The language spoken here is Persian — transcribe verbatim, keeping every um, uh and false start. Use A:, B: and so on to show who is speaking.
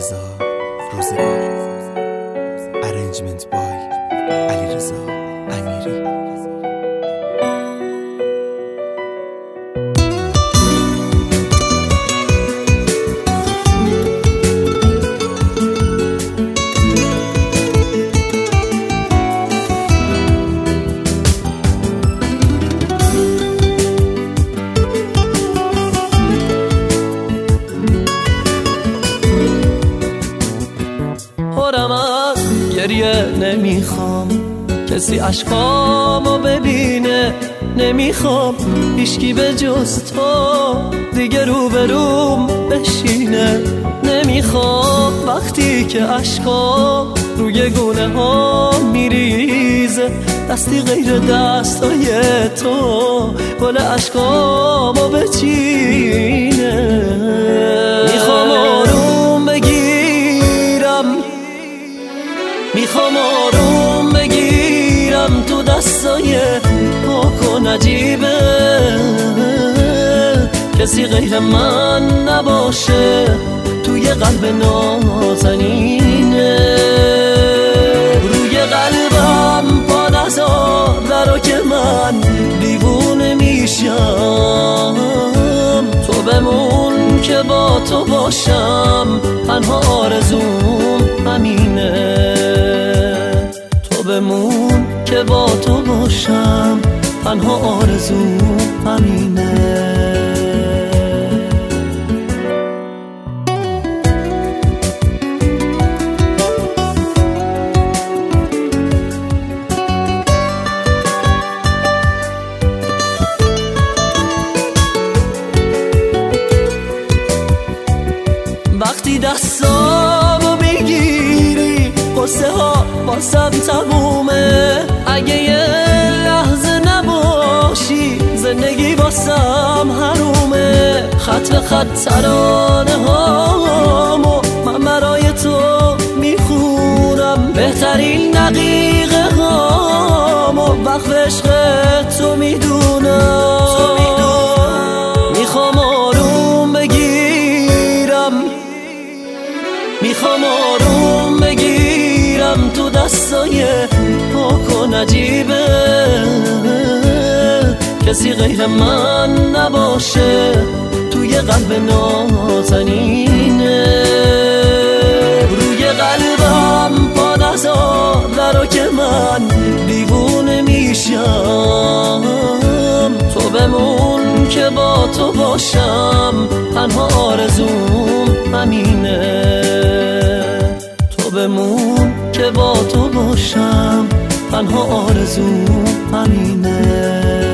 A: علیرضا روزگار. ارنجمنت بای علیرضا امیری.
B: پرم از گریه نمیخوام کسی عشقامو ببینه، نمیخوام هیچکی به جز تو دیگه روبروم بشینه، نمیخوام وقتی که عشقام روی گونه ها میریزه دستی غیر دستای تو گل عشقامو بچینه. میخوام آروم بگیرم، میخوام آروم بگیرم تو دستای پاک و نجیبه، کسی غیر من نباشه توی قلب نازنینه. روی قلبم پا نذار درو که من دیوونه میشم، تو بمون که با تو باشم تنها آرزوم همینه، تو بمون که با تو باشم تنها آرزوم همینه. وقتی دستامو میگیری قصه ها واسم تمومه، اگه یه لحظه نباشی زندگی واسم حرومه. خط به خط ترانه هامو من برای تو میخونم، بهترین دقیقه هامو وقت عشق تو میدونم. میخوام آروم بگیرم، میخوام آروم بگیرم تو دستای پاک و نجیبه، کسی غیر من نباشه توی قلب نازنینه. روی قلبم پا نذار درو که من دیوونه میشم، تو بمون که با تو باشم تنها آرزوم همینه، تو بمون که با تو باشم تنها آرزوم همینه.